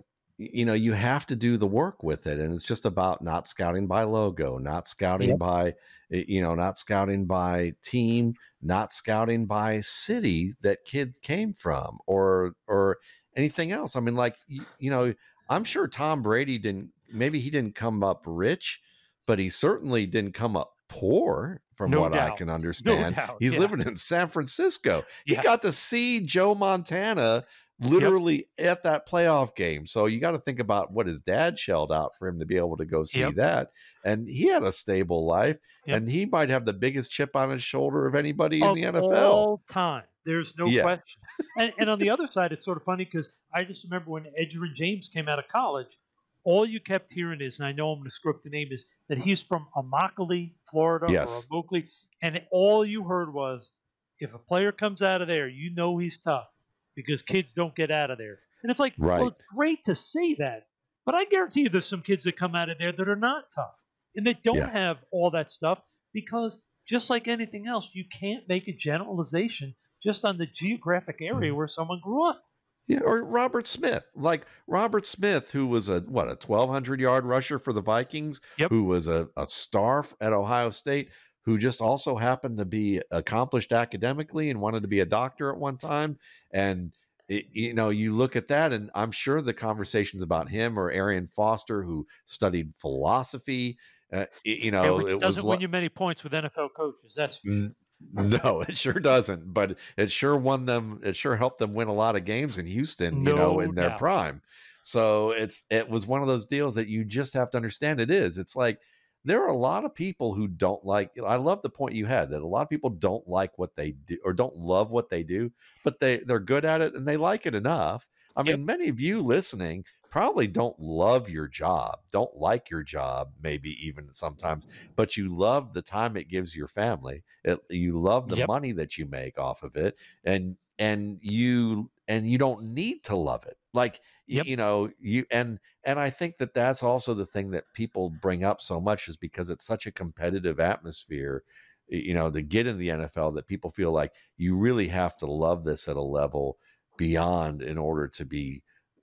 you have to do the work with it, and it's just about not scouting by logo, not scouting Yep. by not scouting by team, not scouting by city that kid came from, or anything else. I mean, like, I'm sure Tom Brady maybe he didn't come up rich, but he certainly didn't come up poor, from No what I doubt. can No understand. doubt. He's Yeah. living in San Francisco. He Yeah. got to see Joe Montana Yep. literally at that playoff game. So you got to think about what his dad shelled out for him to be able to go see Yep. that. And he had a stable life, Yep. and he might have the biggest chip on his shoulder of anybody in Of the NFL. all time. There's no Yeah. question. And on the other side, it's sort of funny because I just remember when Edgerrin James came out of college, all you kept hearing is, and I know I'm going to screw up the name, is that he's from Immokalee, Florida, or Yes. Immokalee, and all you heard was, if a player comes out of there, you know he's tough because kids don't get out of there. And it's like, well, Right. it's great to say that, but I guarantee you there's some kids that come out of there that are not tough and that don't Yeah. have all that stuff because just like anything else, you can't make a generalization just on the geographic area where someone grew up. Yeah, or Robert Smith, who was a 1,200-yard rusher for the Vikings, Yep. who was a star at Ohio State, who just also happened to be accomplished academically and wanted to be a doctor at one time. And you look at that, and I'm sure the conversations about him or Arian Foster, who studied philosophy, Yeah, which it was doesn't win you many points with NFL coaches. That's for sure. no, it sure doesn't. But it sure won them. It sure helped them win a lot of games in Houston, No in their doubt. prime. So it was one of those deals that you just have to understand. It's like there are a lot of people who don't like. I love the point you had that a lot of people don't like what they do or don't love what they do, but they're good at it and they like it enough. I Yep. mean, many of you listening probably don't love your job, don't like your job, maybe even sometimes, but you love the time it gives your family. You love the Yep. money that you make off of it, and you don't need to love it. Like Yep. and I think that that's also the thing that people bring up so much is because it's such a competitive atmosphere. To get in the NFL, that people feel like you really have to love this at a level beyond in order to be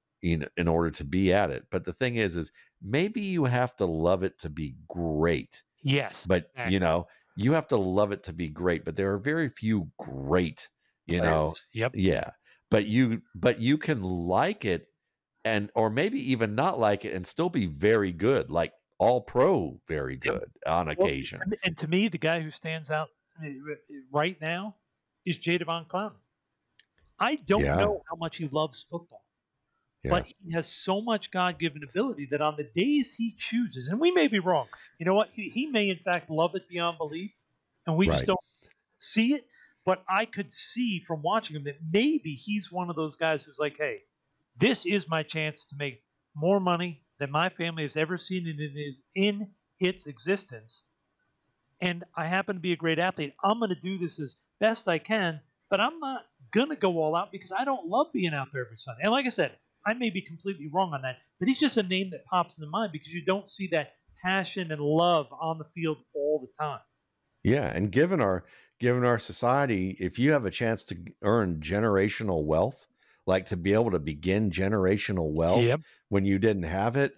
at it. But the thing is maybe you have to love it to be great. Yes. But Exactly. you have to love it to be great, but there are very few great, Players. Yep. yeah. But you can like it or maybe even not like it and still be very good, like all pro very Yep. good on Well, occasion. and to me, the guy who stands out right now is Jadavon Clowney. I don't Yeah. know how much he loves football, Yeah. but he has so much God-given ability that on the days he chooses, and we may be wrong. You know what? He may in fact love it beyond belief, and we just Right. don't see it. But I could see from watching him that maybe he's one of those guys who's like, "Hey, this is my chance to make more money than my family has ever seen in its existence, and I happen to be a great athlete. I'm going to do this as best I can, but I'm not going to go all out because I don't love being out there every Sunday." And like I said, I may be completely wrong on that, but he's just a name that pops in the mind because you don't see that passion and love on the field all the time. Yeah, and given our society, if you have a chance to earn generational wealth, like to be able to begin generational wealth Yep. when you didn't have it,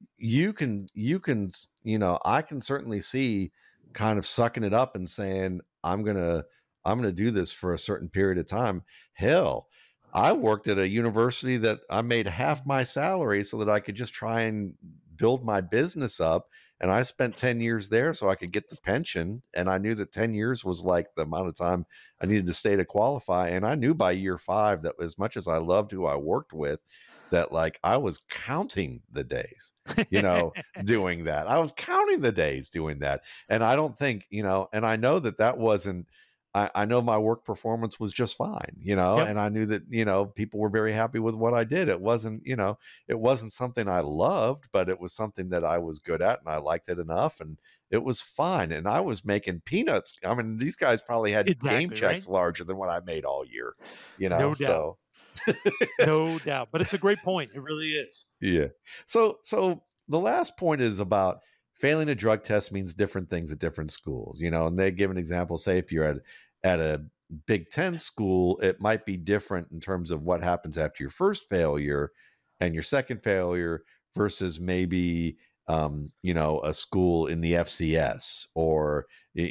I can certainly see kind of sucking it up and saying I'm going to do this for a certain period of time. Hell, I worked at a university that I made half my salary so that I could just try and build my business up, and I spent 10 years there so I could get the pension, and I knew that 10 years was like the amount of time I needed to stay to qualify, and I knew by year 5 that as much as I loved who I worked with, that like I was counting the days, doing that. I was counting the days doing that. And I don't think, and I know that wasn't, I know my work performance was just fine, Yep. and I knew that, people were very happy with what I did. It wasn't something I loved, but it was something that I was good at and I liked it enough, and it was fine. And I was making peanuts. I mean, these guys probably had game Exactly, right? checks larger than what I made all year, No doubt. so No doubt. But it's a great point. It really is. yeah. So the last point is about failing a drug test means different things at different schools, and they give an example. Say if you're at a Big Ten school, it might be different in terms of what happens after your first failure and your second failure versus maybe a school in the FCS, or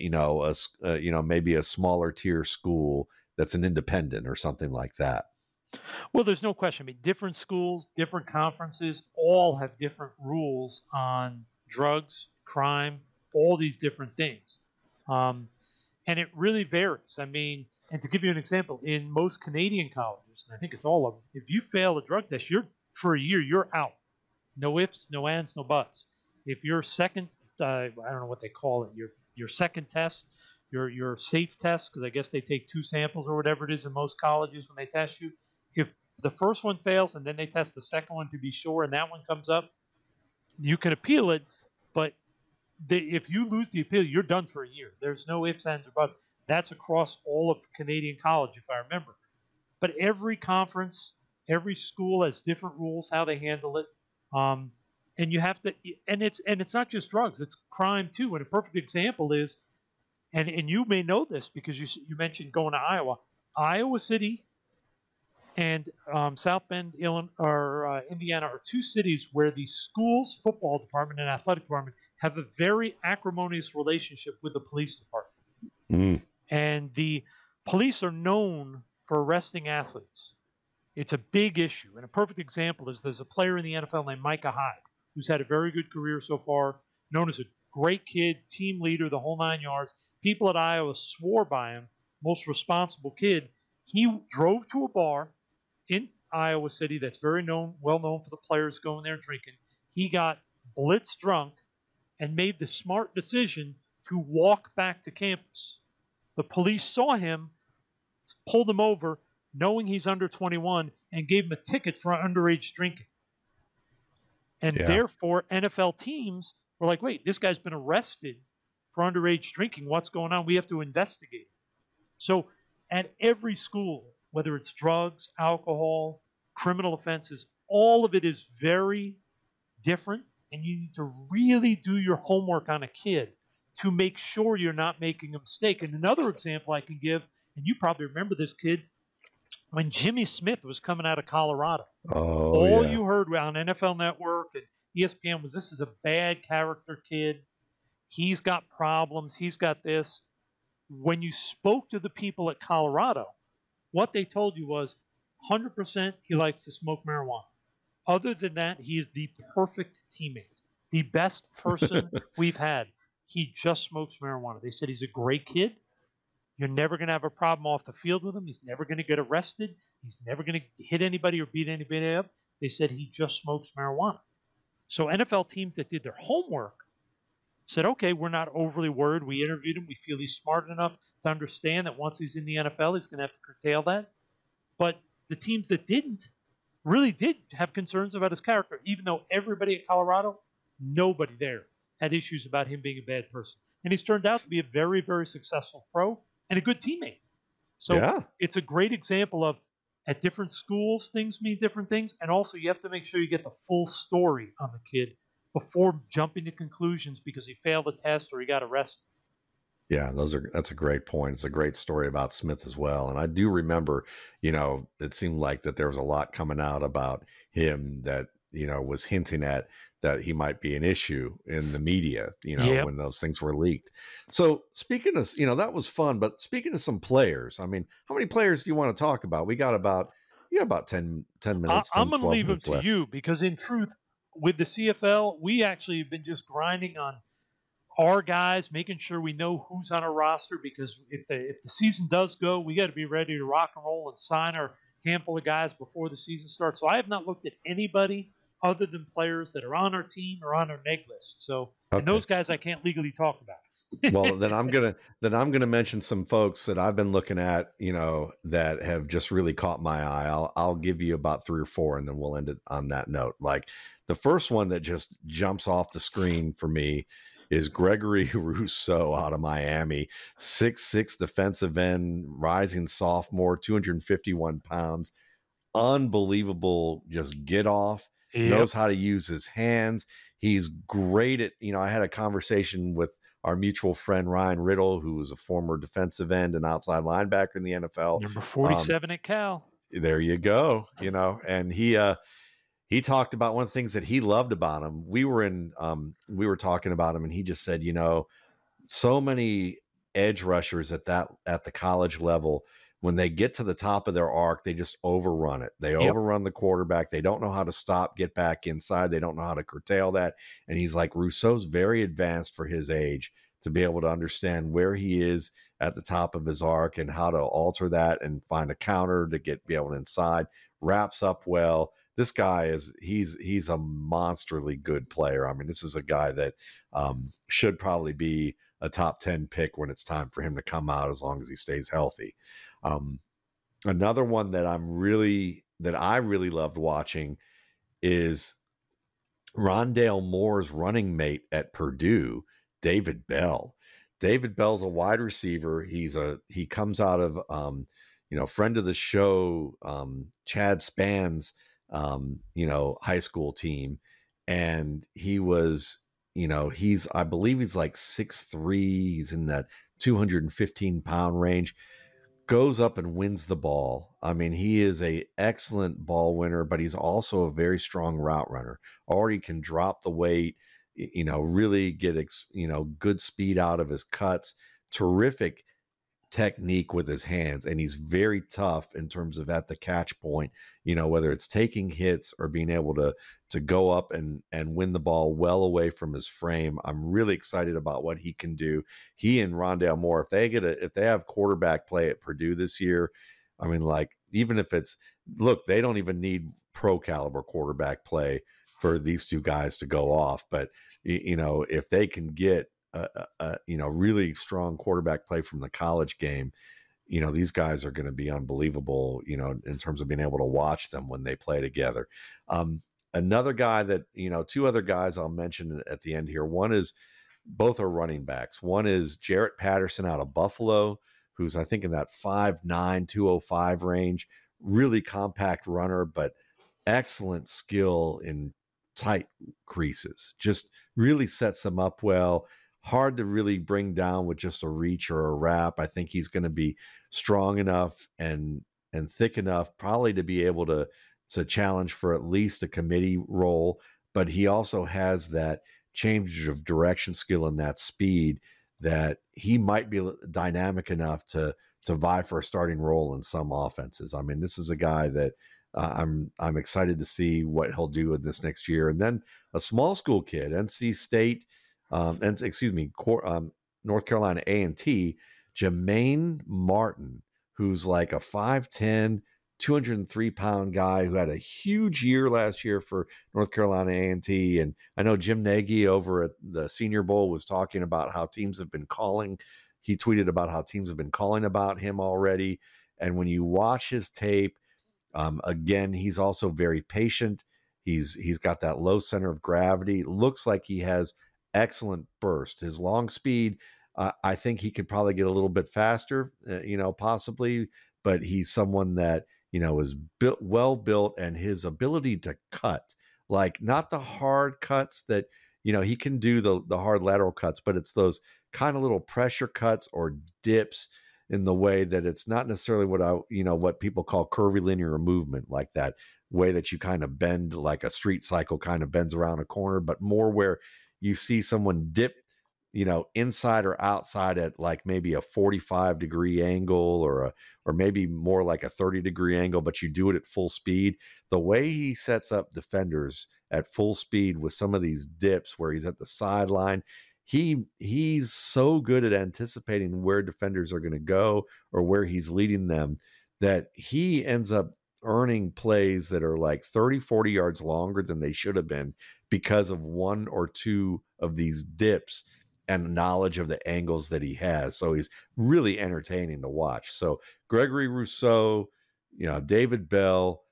maybe a smaller tier school that's an independent or something like that. Well, there's no question. I mean, different schools, different conferences, all have different rules on drugs, crime, all these different things. Um, and it really varies. I mean, and to give you an example, in most Canadian colleges, and I think it's all of them, if you fail a drug test, you're for a year, you're out. No ifs, no ands, no buts. If your second, I don't know what they call it, your second test, your safe test, because I guess they take two samples or whatever it is in most colleges when they test you. If the first one fails and then they test the second one to be sure, and that one comes up, you can appeal it. But if you lose the appeal, you're done for a year. There's no ifs, ands, or buts. That's across all of Canadian college, if I remember. But every conference, every school has different rules how they handle it. Um, and you have to, and it's not just drugs; it's crime too. And a perfect example is, and you may know this because you mentioned going to Iowa, Iowa City, and South Bend, Illinois, or Indiana are two cities where the school's football department and athletic department have a very acrimonious relationship with the police department. Mm. And the police are known for arresting athletes. It's a big issue. And a perfect example is there's a player in the NFL named Micah Hyde, who's had a very good career so far, known as a great kid, team leader, the whole 9 yards. People at Iowa swore by him, most responsible kid. He drove to a bar in Iowa City that's very well known for the players going there and drinking. He got blitz drunk and made the smart decision to walk back to campus. The police saw him, pulled him over, knowing he's under 21, and gave him a ticket for underage drinking. And therefore, NFL teams were like, wait, this guy's been arrested for underage drinking. What's going on? We have to investigate. So at every school, whether it's drugs, alcohol, criminal offenses, all of it is very different. And you need to really do your homework on a kid to make sure you're not making a mistake. And another example I can give, and you probably remember this kid, when Jimmy Smith was coming out of Colorado, all you heard on NFL Network and ESPN was, this is a bad character kid. He's got problems. He's got this. When you spoke to the people at Colorado, what they told you was 100% he likes to smoke marijuana. Other than that, he is the perfect teammate, the best person we've had. He just smokes marijuana. They said he's a great kid. You're never going to have a problem off the field with him. He's never going to get arrested. He's never going to hit anybody or beat anybody up. They said he just smokes marijuana. So NFL teams that did their homework said, okay, we're not overly worried. We interviewed him. We feel he's smart enough to understand that once he's in the NFL, he's going to have to curtail that. But the teams that didn't really did have concerns about his character, even though everybody at Colorado, nobody there had issues about him being a bad person. And he's turned out to be a very, very successful pro and a good teammate. So it's a great example of, at different schools, things mean different things. And also you have to make sure you get the full story on the kid before jumping to conclusions because he failed a test or he got arrested. Yeah, that's a great point. It's a great story about Smith as well. And I do remember, it seemed like that there was a lot coming out about him that, was hinting at that he might be an issue in the media, when those things were leaked. So speaking of, that was fun, but speaking of some players, I mean, how many players do you want to talk about? We got about 10 minutes. I'm going to leave them to you because in truth, with the CFL, we actually have been just grinding on our guys, making sure we know who's on our roster, because if the season does go, we got to be ready to rock and roll and sign our handful of guys before the season starts. So I have not looked at anybody other than players that are on our team or on our neg list. So and those guys I can't legally talk about. Well, then I'm gonna mention some folks that I've been looking at, that have just really caught my eye. I'll give you about 3 or 4, and then we'll end it on that note. Like the first one that just jumps off the screen for me is Gregory Rousseau out of Miami, 6'6" defensive end, rising sophomore, 251 pounds, unbelievable. Just get off, knows how to use his hands. He's great at, I had a conversation with our mutual friend Ryan Riddle, who was a former defensive end and outside linebacker in the NFL. Number 47 at Cal. There you go. And he he talked about one of the things that he loved about him. We were talking about him, and he just said, so many edge rushers at the college level, when they get to the top of their arc, they just overrun it. They Yep. overrun the quarterback. They don't know how to stop, get back inside. They don't know how to curtail that. And he's like, Rousseau's very advanced for his age to be able to understand where he is at the top of his arc and how to alter that and find a counter to be able to inside. Wraps up well. This guy he's a monsterly good player. I mean, this is a guy that should probably be a top 10 pick when it's time for him to come out, as long as he stays healthy. Another one that I really loved watching is Rondale Moore's running mate at Purdue, David Bell. David Bell's a wide receiver. He comes out of friend of the show, Chad Spann's high school team, and he was I believe he's like 6'3", he's in that 215-pound range, goes up and wins the ball. I mean, he is a excellent ball winner, but he's also a very strong route runner. Already can drop the weight, really get good speed out of his cuts. Terrific technique with his hands, and he's very tough in terms of at the catch point, whether it's taking hits or being able to go up and win the ball well away from his frame. I'm really excited about what he can do. He and Rondale Moore, if they have quarterback play at Purdue this year, I mean, like, even if they don't even need pro caliber quarterback play for these two guys to go off, but if they can get really strong quarterback play from the college game, these guys are going to be unbelievable, in terms of being able to watch them when they play together. Another guy that, two other guys I'll mention at the end here. Both are running backs. One is Jarrett Patterson out of Buffalo, who's, I think, in that 5'9", 205 range, really compact runner, but excellent skill in tight creases. Just really sets them up well. Hard to really bring down with just a reach or a wrap. I think he's going to be strong enough and thick enough probably to be able to challenge for at least a committee role, but he also has that change of direction skill and that speed that he might be dynamic enough to vie for a starting role in some offenses. I mean, this is a guy that I'm excited to see what he'll do in this next year. And then a small school kid, NC State, North Carolina A&T, Jermaine Martin, who's like a 5'10", 203-pound guy who had a huge year last year for North Carolina A&T. And I know Jim Nagy over at the Senior Bowl was talking about how teams have been calling. He tweeted about how teams have been calling about him already. And when you watch his tape, again, he's also very patient. He's got that low center of gravity. Looks like he has excellent burst. His long speed, I think he could probably get a little bit faster, possibly. But he's someone that is well built, and his ability to cut, like, not the hard cuts that he can do, the hard lateral cuts, but it's those kind of little pressure cuts or dips in the way that it's not necessarily what people call curvilinear movement, like that way that you kind of bend, like a street cycle kind of bends around a corner, but more where you see someone dip, inside or outside at like maybe a 45-degree angle or maybe more like a 30-degree angle, but you do it at full speed. The way he sets up defenders at full speed with some of these dips where he's at the sideline, he's so good at anticipating where defenders are going to go or where he's leading them, that he ends up earning plays that are like 30, 40 yards longer than they should have been because of one or two of these dips and knowledge of the angles that he has. So he's really entertaining to watch. So Gregory Rousseau, David Bell,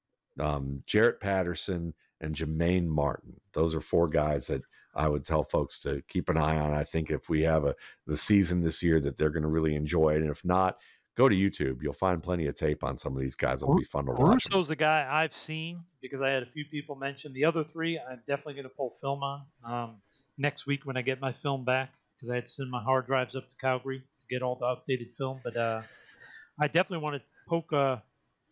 Jarrett Patterson, and Jermaine Martin. Those are four guys that I would tell folks to keep an eye on. I think if we have the season this year, that they're going to really enjoy it. And if not, go to YouTube. You'll find plenty of tape on some of these guys. It'll be fun to watch them. Russo's the guy I've seen because I had a few people mention. The other three, I'm definitely going to pull film on next week when I get my film back, because I had to send my hard drives up to Calgary to get all the updated film. But I definitely want to poke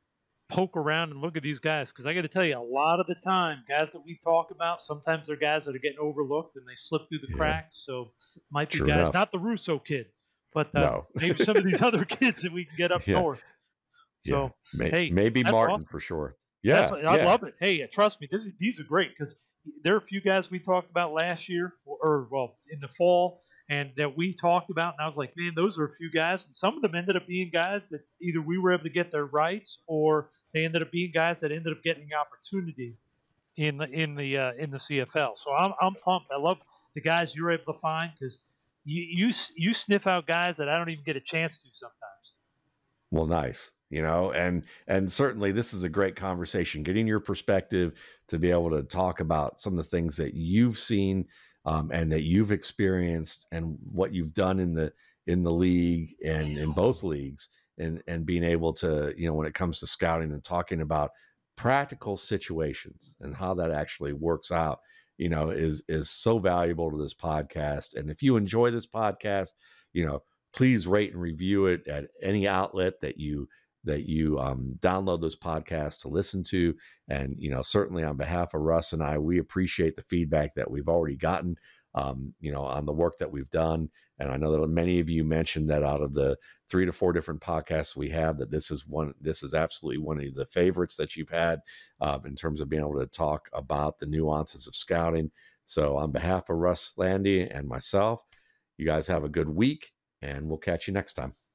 poke around and look at these guys because I got to tell you, a lot of the time, guys that we talk about, sometimes they're guys that are getting overlooked and they slip through the Yeah, cracks. So might be true guys, enough. not the Russo kid, but No. maybe some of these other kids that we can get up Yeah, north. yeah. So hey, Maybe that's Martin awesome. for sure. That's Yeah, I yeah. love it. Hey, trust me, these are great because there are a few guys we talked about last year, or well, in the fall, and that we talked about, and I was like, man, those are a few guys, and some of them ended up being guys that either we were able to get their rights, or they ended up being guys that ended up getting opportunity in the CFL. So I'm pumped. I love the guys you're able to find because you sniff out guys that I don't even get a chance to sometimes. Well, nice. And certainly this is a great conversation, getting your perspective to be able to talk about some of the things that you've seen, and that you've experienced, and what you've done in the league and in both leagues, and being able to, when it comes to scouting and talking about practical situations and how that actually works out, is so valuable to this podcast. And if you enjoy this podcast, you know, please rate and review it at any outlet that you download this podcast to listen to. And certainly on behalf of Russ and I, we appreciate the feedback that we've already gotten, on the work that we've done. And I know that many of you mentioned that out of the 3 to 4 different podcasts we have, that this is absolutely one of the favorites that you've had, in terms of being able to talk about the nuances of scouting. So on behalf of Russ Lande and myself, you guys have a good week, and we'll catch you next time.